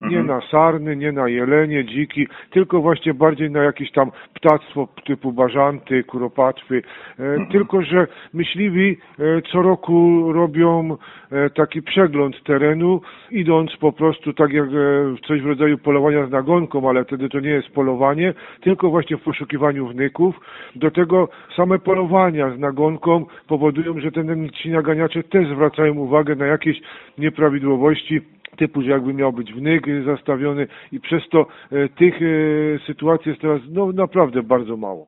Nie na sarny, nie na jelenie, dziki, tylko właśnie bardziej na jakieś tam ptactwo typu bażanty, kuropatwy. Tylko że myśliwi co roku robią taki przegląd terenu, idąc po prostu tak jak coś w rodzaju polowania z nagonką, ale wtedy to nie jest polowanie, tylko właśnie w poszukiwaniu wnyków. Do tego same polowania z nagonką powodują, że ci naganiacze też zwracają uwagę na jakieś nieprawidłowości, typu, że jakby miał być wnyk zastawiony i przez to tych sytuacji jest teraz naprawdę bardzo mało.